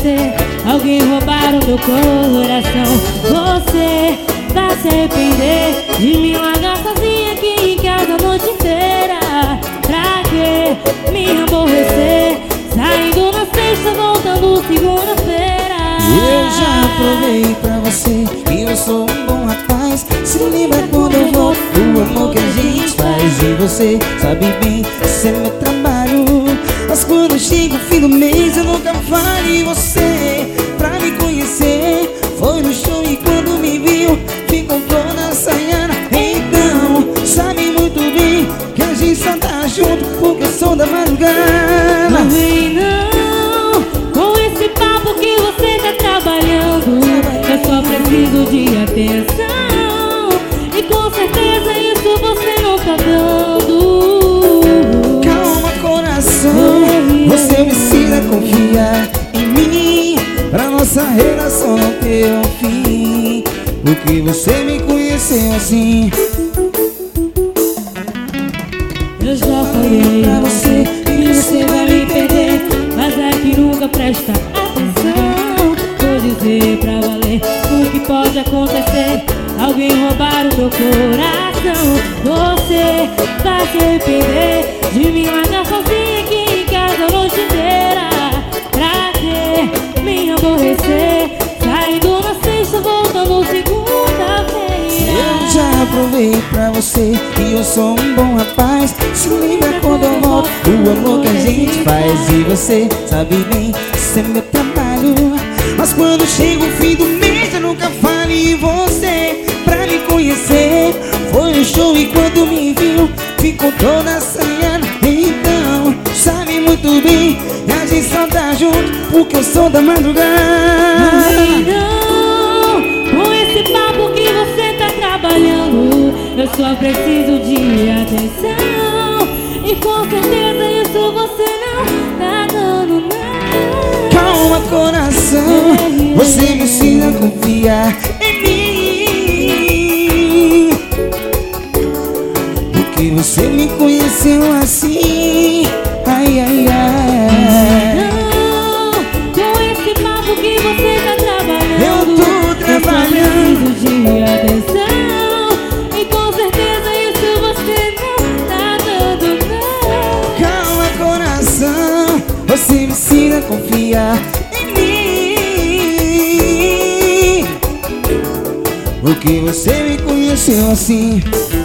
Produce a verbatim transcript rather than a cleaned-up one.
acontecer, alguém roubar o meu coração. Você vai se arrepender de me largar sozinha aqui em casa a noite inteira. Pra que me aborrecer, saindo na sexta, voltando segunda-feira? Eu já provei pra você que eu sou um bom rapaz. Se lembra quando eu volto, o amor que a gente faz. E você sabe bem, esse é meu trabalho. Mas quando chega o fim do mês eu nunca falei você. Pra me conhecer, foi no show e quando me viu ficou toda assanhada. Então, sabe muito bem que a gente só tá junto porque eu sou da madrugada. Não vem não com esse papo que você tá trabalhando. Eu só preciso de atenção, e com certeza isso você não tá dando. Calma, coração, você precisa confiar em mim, pra nossa relação não ter um fim. Porque você me conheceu assim. Eu já falei pra você que você vai me perder, mas é que nunca presta atenção. Vou dizer pra valer o que pode acontecer, alguém roubar o meu coração. Você vai se arrepender de me largar sozinha aqui em casa a noite inteira. Pra que me aborrecer, saindo na sexta, voltando segunda-feira? Eu já provei pra você que eu sou um bom rapaz. Se lembra quando eu volto, o amor que a gente faz. E você sabe bem, isso é meu trabalho. Mas quando chega o fim do mês eu nunca falei em você. Pra me conhecer, foi no show e quando me viu ficou toda assanhada. Então, sabe muito bem que a gente só tá junto porque eu sou da madrugada. Não vem não com esse papo que você tá trabalhando. Eu só preciso de atenção, e com certeza isso você não tá dando não. Calma, coração, você me ensina a confiar em mim, porque você me conheceu assim. Ai, ai, ai. Não com esse papo que você tá trabalhando. Eu tô trabalhando. Eu só preciso de atenção, e com certeza isso você não tá dando não. Calma, coração, você me ensina a confiar em mim, porque você me conheceu assim.